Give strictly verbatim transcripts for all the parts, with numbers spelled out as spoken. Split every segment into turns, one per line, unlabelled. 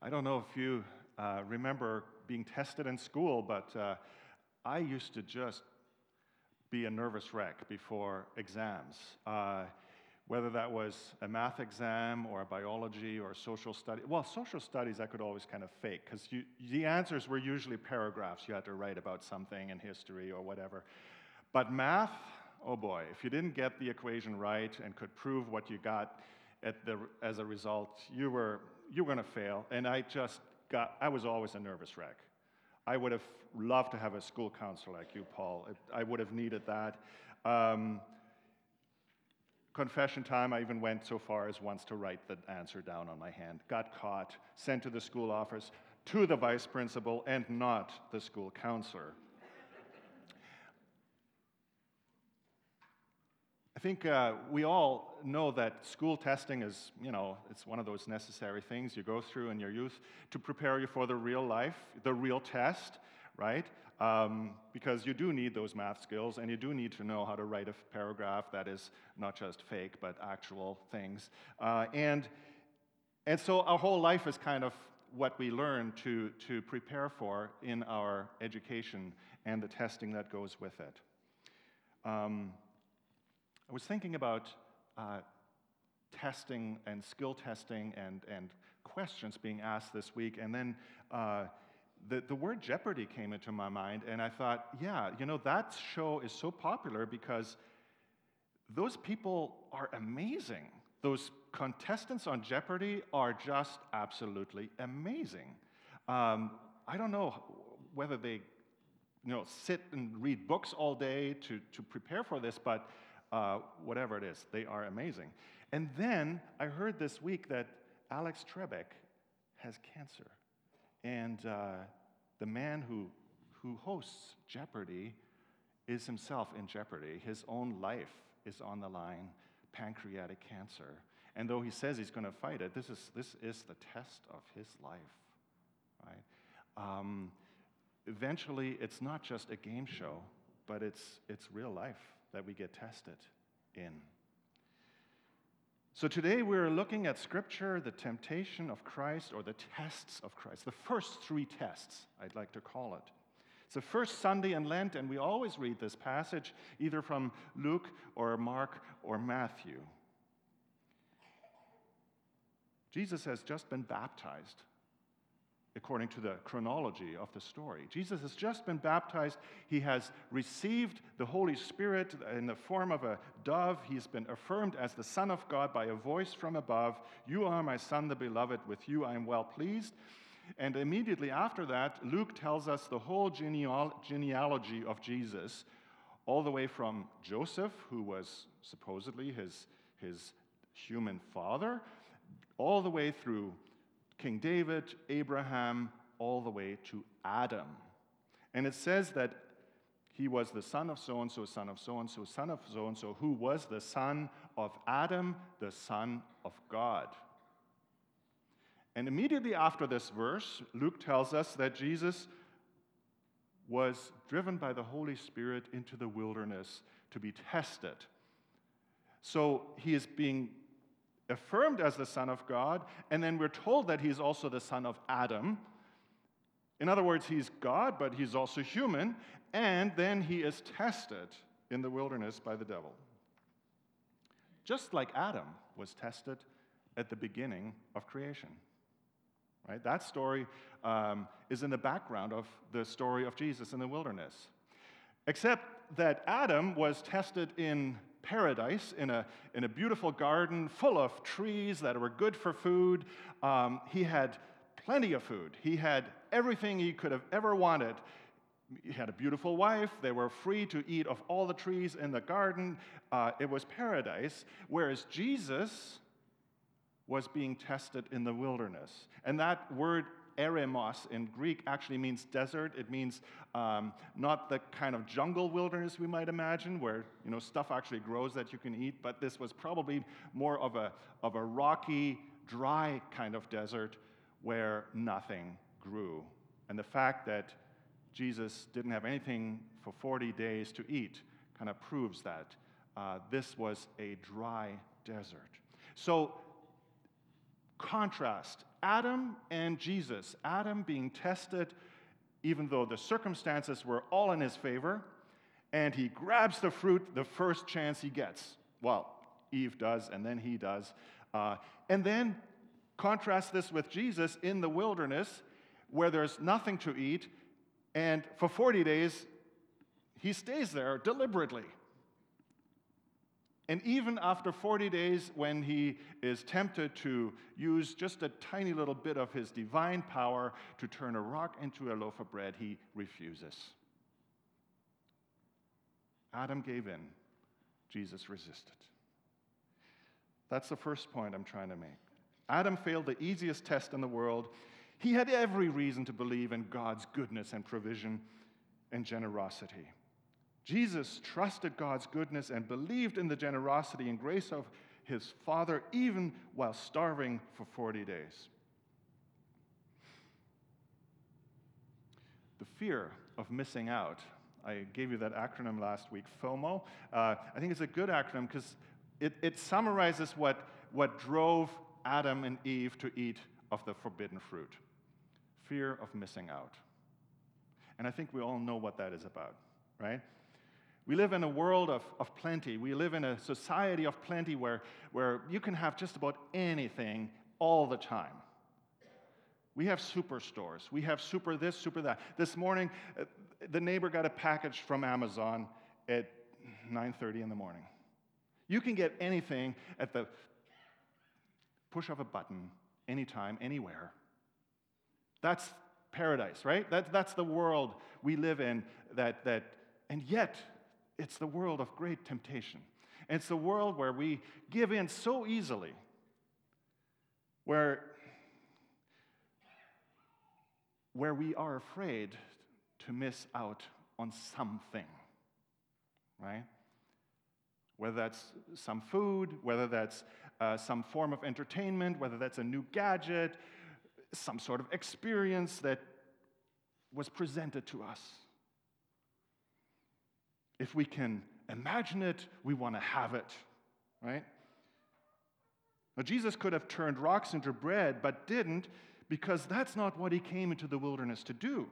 I don't know if you uh, remember being tested in school, but uh, I used to just be a nervous wreck before exams. Uh, whether that was a math exam or a biology or social study. Well, social studies I could always kind of fake, because the answers were usually paragraphs you had to write about something in history or whatever. But math, oh boy, if you didn't get the equation right and could prove what you got at the, as a result, you were, you were going to fail. And I just got, I was always a nervous wreck. I would have loved to have a school counselor like you, Paul. I would have needed that. Um, confession time, I even went so far as once to write the answer down on my hand. Got caught, sent to the school office, to the vice principal, and not the school counselor. I think uh, we all know that school testing is, you know, it's one of those necessary things you go through in your youth to prepare you for the real life, the real test, right? Um, because you do need those math skills, and you do need to know how to write a paragraph that is not just fake, but actual things. Uh, and, and so our whole life is kind of what we learn to, to prepare for in our education and the testing that goes with it. Um, I was thinking about uh, testing and skill testing and, and questions being asked this week, and then uh, the, the word Jeopardy came into my mind, and I thought, yeah, you know, that show is so popular because those people are amazing. Those contestants on Jeopardy are just absolutely amazing. Um, I don't know whether they, you know, sit and read books all day to, to prepare for this, but Uh, whatever it is, they are amazing. And then I heard this week that Alex Trebek has cancer. And uh, the man who, who hosts Jeopardy is himself in jeopardy. His own life is on the line, pancreatic cancer. And though he says he's going to fight it, this is, this is the test of his life, right? Um, eventually, it's not just a game show, but it's, it's real life that we get tested in. So today we're looking at Scripture, the temptation of Christ, or the tests of Christ, the first three tests, I'd like to call it. It's the first Sunday in Lent, and we always read this passage either from Luke or Mark or Matthew. Jesus has just been baptized, according to the chronology of the story. Jesus has just been baptized. He has received the Holy Spirit in the form of a dove. He's been affirmed as the Son of God by a voice from above. You are my Son, the beloved. With you I am well pleased. And immediately after that, Luke tells us the whole geneal- genealogy of Jesus, all the way from Joseph, who was supposedly his, his human father, all the way through King David, Abraham, all the way to Adam. And it says that he was the son of so-and-so, son of so-and-so, son of so-and-so, who was the son of Adam, the son of God. And immediately after this verse, Luke tells us that Jesus was driven by the Holy Spirit into the wilderness to be tested. So he is being affirmed as the Son of God, and then we're told that he's also the son of Adam. In other words, he's God, but he's also human, and then he is tested in the wilderness by the devil. Just like Adam was tested at the beginning of creation. Right? That story um, is in the background of the story of Jesus in the wilderness. Except that Adam was tested in paradise, in a, in a beautiful garden full of trees that were good for food. Um, he had plenty of food. He had everything he could have ever wanted. He had a beautiful wife. They were free to eat of all the trees in the garden. Uh, it was paradise, whereas Jesus was being tested in the wilderness. And that word eremos in Greek actually means desert. It means um, not the kind of jungle wilderness we might imagine, where you know stuff actually grows that you can eat, but this was probably more of a, of a rocky, dry kind of desert where nothing grew. And the fact that Jesus didn't have anything for forty days to eat kind of proves that uh, this was a dry desert. So contrast Adam and Jesus. Adam being tested, even though the circumstances were all in his favor, and he grabs the fruit the first chance he gets. Well, Eve does, and then he does. Uh, and then contrast this with Jesus in the wilderness, where there's nothing to eat, and for forty days, he stays there deliberately. And even after forty days, when he is tempted to use just a tiny little bit of his divine power to turn a rock into a loaf of bread, he refuses. Adam gave in. Jesus resisted. That's the first point I'm trying to make. Adam failed the easiest test in the world. He had every reason to believe in God's goodness and provision and generosity. Jesus trusted God's goodness and believed in the generosity and grace of his Father, even while starving for forty days. The fear of missing out. I gave you that acronym last week, FOMO. Uh, I think it's a good acronym because it, it summarizes what, what drove Adam and Eve to eat of the forbidden fruit. Fear of missing out. And I think we all know what that is about, right? We live in a world of, of plenty. We live in a society of plenty where, where you can have just about anything all the time. We have superstores. We have super this, super that. This morning, uh, the neighbor got a package from Amazon at nine thirty in the morning. You can get anything at the push of a button, anytime, anywhere. That's paradise, right? That, that's the world we live in, that, that, and yet, it's the world of great temptation. And it's the world where we give in so easily, where, where we are afraid to miss out on something, right? Whether that's some food, whether that's uh, some form of entertainment, whether that's a new gadget, some sort of experience that was presented to us. If we can imagine it, we want to have it, right? Now, Jesus could have turned rocks into bread, but didn't, because that's not what he came into the wilderness to do.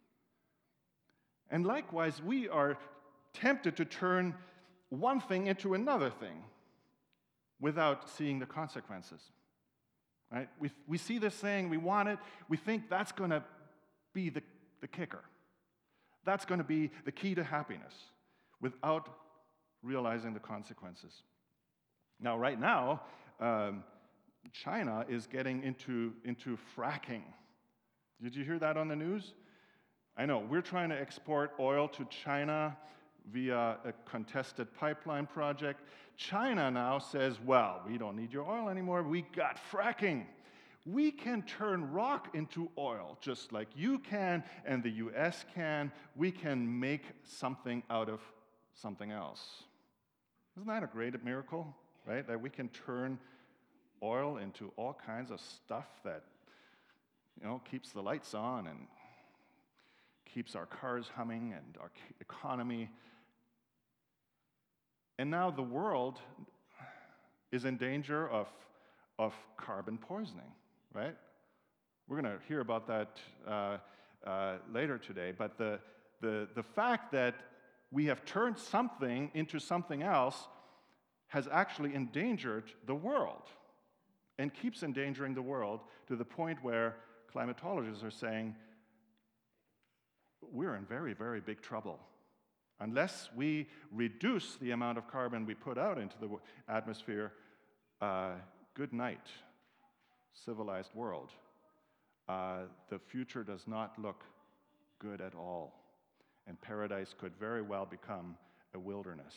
And likewise, we are tempted to turn one thing into another thing without seeing the consequences, right? We, we see this thing, we want it, we think that's going to be the, the kicker. That's going to be the key to happiness, without realizing the consequences. Now, right now, um, China is getting into, into fracking. Did you hear that on the news? I know, we're trying to export oil to China via a contested pipeline project. China now says, well, we don't need your oil anymore, we got fracking. We can turn rock into oil, just like you can and the U S can. We can make something out of something else. Isn't that a great miracle, right? That we can turn oil into all kinds of stuff that, you know, keeps the lights on and keeps our cars humming and our economy. And now the world is in danger of, of carbon poisoning, right? We're going to hear about that uh, uh, later today. But the, the, the fact that we have turned something into something else has actually endangered the world and keeps endangering the world to the point where climatologists are saying we're in very, very big trouble. Unless we reduce the amount of carbon we put out into the atmosphere, uh, good night, civilized world. Uh, the future does not look good at all. And paradise could very well become a wilderness.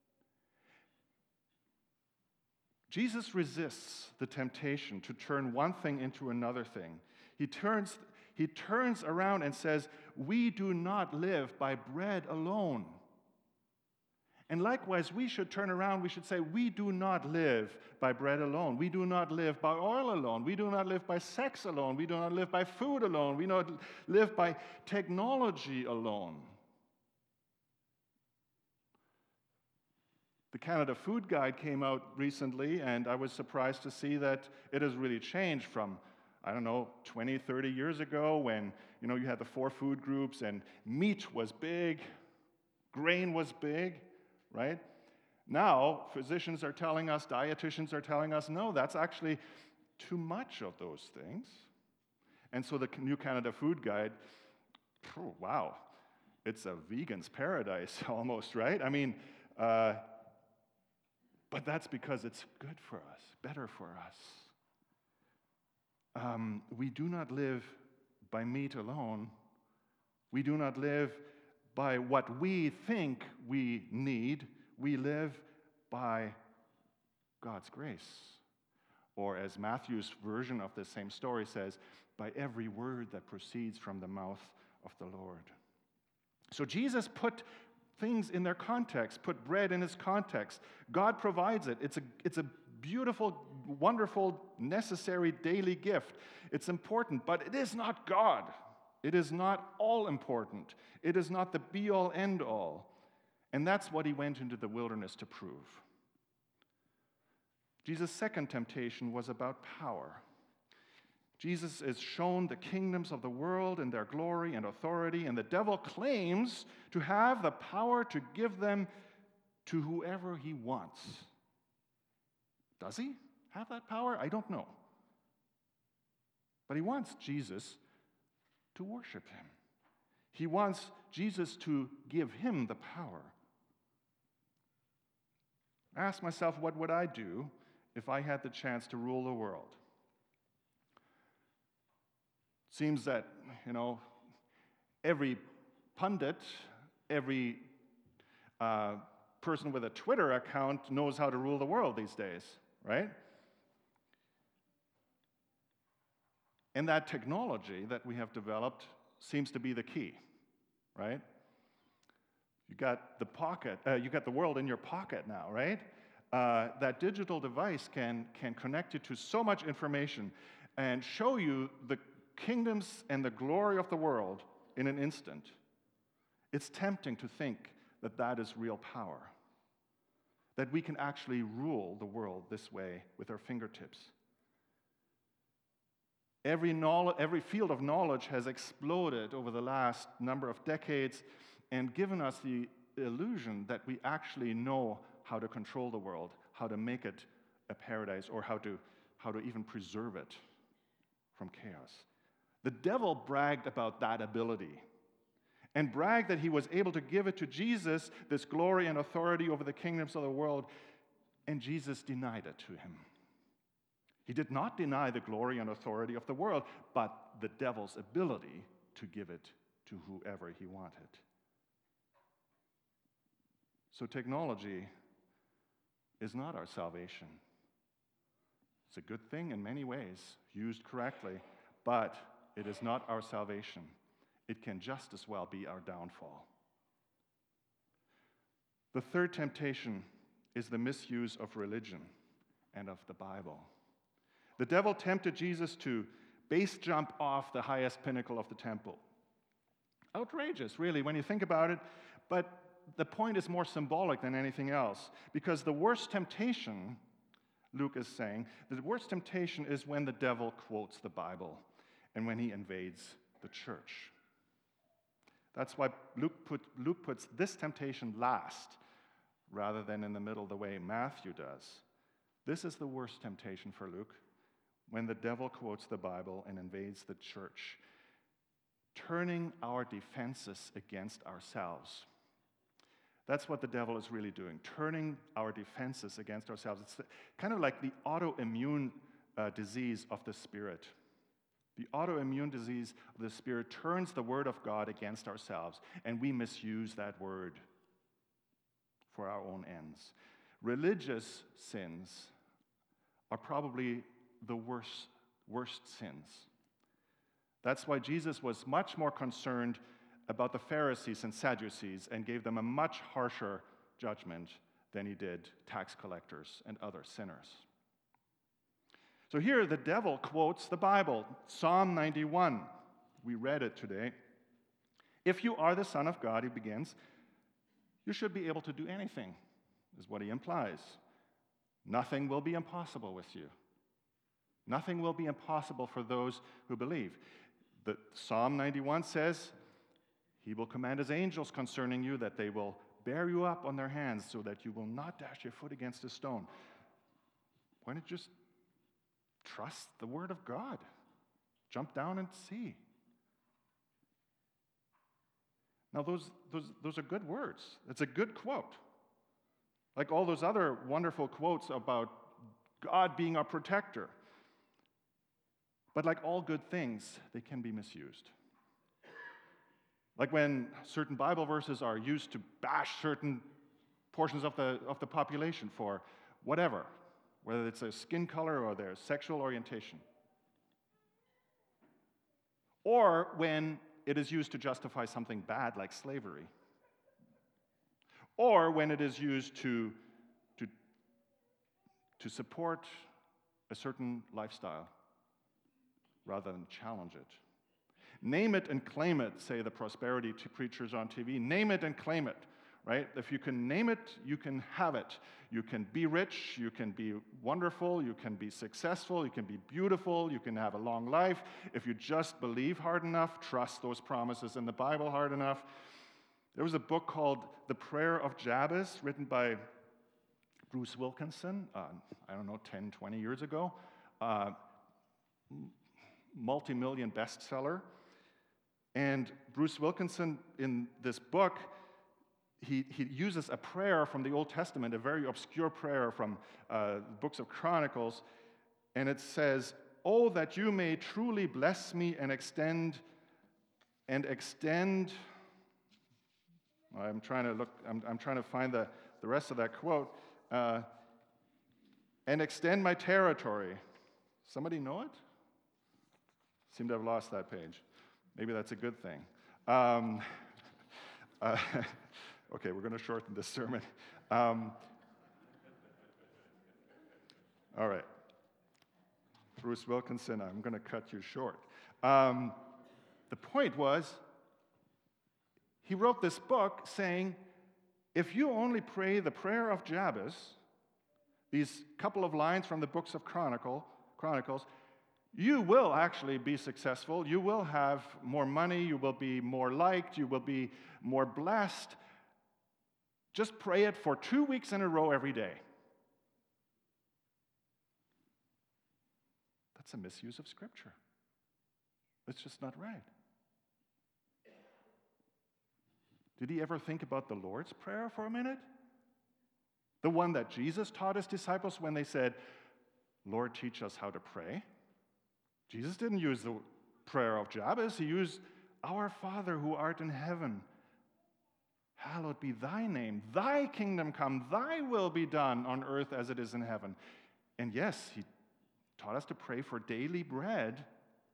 Jesus resists the temptation to turn one thing into another thing. He turns, he turns around and says, we do not live by bread alone. And likewise, we should turn around, we should say, we do not live by bread alone. We do not live by oil alone. We do not live by sex alone. We do not live by food alone. We do not live by technology alone. The Canada Food Guide came out recently, and I was surprised to see that it has really changed from, I don't know, twenty, thirty years ago when, you know, you had the four food groups and meat was big, grain was big, right? Now, physicians are telling us, dietitians are telling us, no, that's actually too much of those things. And so the New Canada Food Guide, oh, wow, it's a vegan's paradise almost, right? I mean, uh, but that's because it's good for us, better for us. Um, we do not live by meat alone. We do not live by what we think we need. We live by God's grace. Or as Matthew's version of the same story says, by every word that proceeds from the mouth of the Lord. So Jesus put things in their context, put bread in its context. God provides it. It's a, it's a beautiful, wonderful, necessary daily gift. It's important, but it is not God. It is not all important. It is not the be-all, end-all. And that's what he went into the wilderness to prove. Jesus' second temptation was about power. Jesus is shown the kingdoms of the world and their glory and authority, and the devil claims to have the power to give them to whoever he wants. Does he have that power? I don't know. But he wants Jesus to worship him. He wants Jesus to give him the power. I asked myself, what would I do if I had the chance to rule the world? Seems that, you know, every pundit, every uh, person with a Twitter account knows how to rule the world these days, right? And that technology that we have developed seems to be the key, right? You got the pocket, uh, you got the world in your pocket now, right? Uh, that digital device can, can connect you to so much information and show you the kingdoms and the glory of the world in an instant. It's tempting to think that that is real power, that we can actually rule the world this way with our fingertips. Every, knowledge, every field of knowledge has exploded over the last number of decades and given us the illusion that we actually know how to control the world, how to make it a paradise, or how to, how to even preserve it from chaos. The devil bragged about that ability and bragged that he was able to give it to Jesus, this glory and authority over the kingdoms of the world, and Jesus denied it to him. He did not deny the glory and authority of the world, but the devil's ability to give it to whoever he wanted. So technology is not our salvation. It's a good thing in many ways, used correctly, but it is not our salvation. It can just as well be our downfall. The third temptation is the misuse of religion and of the Bible. The devil tempted Jesus to base jump off the highest pinnacle of the temple. Outrageous, really, when you think about it, but the point is more symbolic than anything else, because the worst temptation, Luke is saying, the worst temptation is when the devil quotes the Bible and when he invades the church. That's why Luke, put, Luke puts this temptation last rather than in the middle the way Matthew does. This is the worst temptation for Luke, when the devil quotes the Bible and invades the church, turning our defenses against ourselves. That's what the devil is really doing, turning our defenses against ourselves. It's kind of like the autoimmune uh, disease of the spirit. The autoimmune disease of the spirit turns the word of God against ourselves, and we misuse that word for our own ends. Religious sins are probably the worst, worst sins. That's why Jesus was much more concerned about the Pharisees and Sadducees and gave them a much harsher judgment than he did tax collectors and other sinners. So here the devil quotes the Bible, Psalm ninety-one. We read it today. If you are the Son of God, he begins, you should be able to do anything. is what he implies. Nothing will be impossible with you. Nothing will be impossible for those who believe. The Psalm ninety-one says, he will command his angels concerning you that they will bear you up on their hands so that you will not dash your foot against a stone. Why don't you just trust the word of God? Jump down and see. Now, those, those, those are good words. It's a good quote. Like all those other wonderful quotes about God being our protector. But like all good things, they can be misused. Like when certain Bible verses are used to bash certain portions of the, of the population for whatever, whether it's their skin color or their sexual orientation. Or when it is used to justify something bad like slavery. Or when it is used to, to, to support a certain lifestyle rather than challenge it. Name it and claim it, say the prosperity preachers on T V. Name it and claim it, right? If you can name it, you can have it. You can be rich, you can be wonderful, you can be successful, you can be beautiful, you can have a long life. If you just believe hard enough, trust those promises in the Bible hard enough. There was a book called The Prayer of Jabez, written by Bruce Wilkinson, uh, I don't know, ten, twenty years ago. Uh, multi-million bestseller. And Bruce Wilkinson, in this book, he, he uses a prayer from the Old Testament, a very obscure prayer from uh, books of Chronicles, and it says, "Oh, that you may truly bless me and extend, and extend," I'm trying to look, I'm, I'm trying to find the, the rest of that quote, uh, "and extend my territory." Somebody know it? Seem to have lost that page. Maybe that's a good thing. Um, uh, okay, we're going to shorten this sermon. Um, all right. Bruce Wilkinson, I'm going to cut you short. Um, the point was, he wrote this book saying, if you only pray the prayer of Jabez, these couple of lines from the books of Chronicle, Chronicles, you will actually be successful. You will have more money. You will be more liked. You will be more blessed. Just pray it for two weeks in a row every day. That's a misuse of Scripture. It's just not right. Did he ever think about the Lord's Prayer for a minute? The one that Jesus taught his disciples when they said, "Lord, teach us how to pray." Jesus didn't use the prayer of Jabez. He used, "Our Father who art in heaven, hallowed be thy name. Thy kingdom come, thy will be done on earth as it is in heaven." And yes, he taught us to pray for daily bread,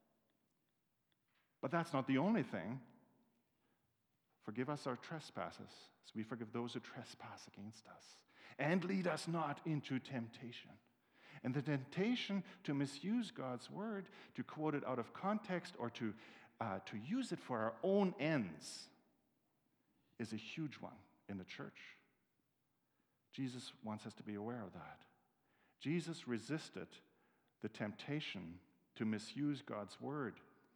but that's not the only thing. Forgive us our trespasses, as we forgive those who trespass against us. And lead us not into temptation. And the temptation to misuse God's word, to quote it out of context, or to, uh, to use it for our own ends, is a huge one in the church. Jesus wants us to be aware of that. Jesus resisted the temptation to misuse God's word.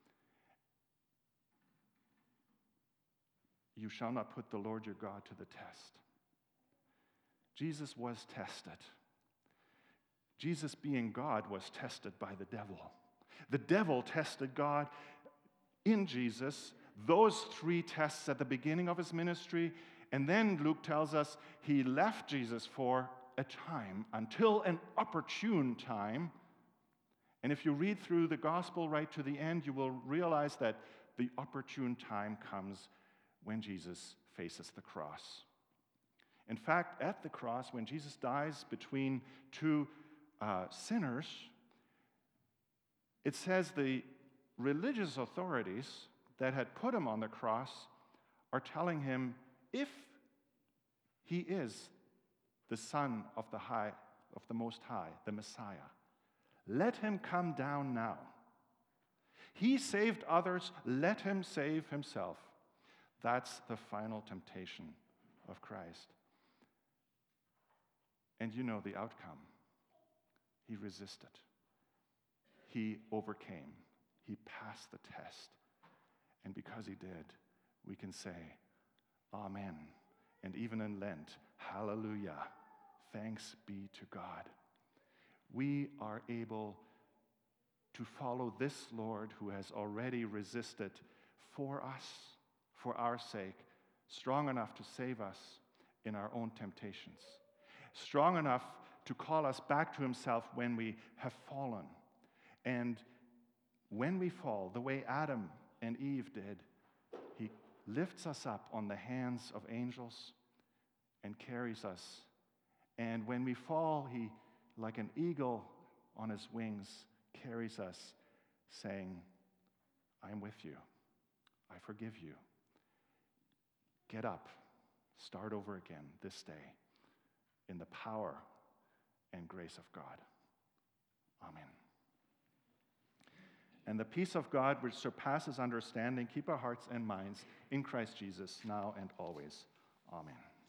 You shall not put the Lord your God to the test. Jesus was tested. Jesus, being God, was tested by the devil. The devil tested God in Jesus, those three tests at the beginning of his ministry, and then Luke tells us he left Jesus for a time, until an opportune time. And if you read through the gospel right to the end, you will realize that the opportune time comes when Jesus faces the cross. In fact, at the cross, when Jesus dies between two uh, sinners, it says the religious authorities that had put him on the cross are telling him, if he is the Son of the High, of the Most High, the Messiah, let him come down now. He saved others, let him save himself. That's the final temptation of Christ. And you know the outcome. He resisted. He overcame. He passed the test. And because he did, we can say, Amen. And even in Lent, hallelujah. Thanks be to God. We are able to follow this Lord who has already resisted for us, for our sake, strong enough to save us in our own temptations, strong enough to call us back to himself when we have fallen. And when we fall, the way Adam and Eve did, he lifts us up on the hands of angels and carries us. And when we fall, he, like an eagle on his wings, carries us, saying, I am with you. I forgive you. Get up. Start over again this day in the power and grace of God. Amen. And the peace of God, which surpasses understanding, keep our hearts and minds in Christ Jesus now and always. Amen.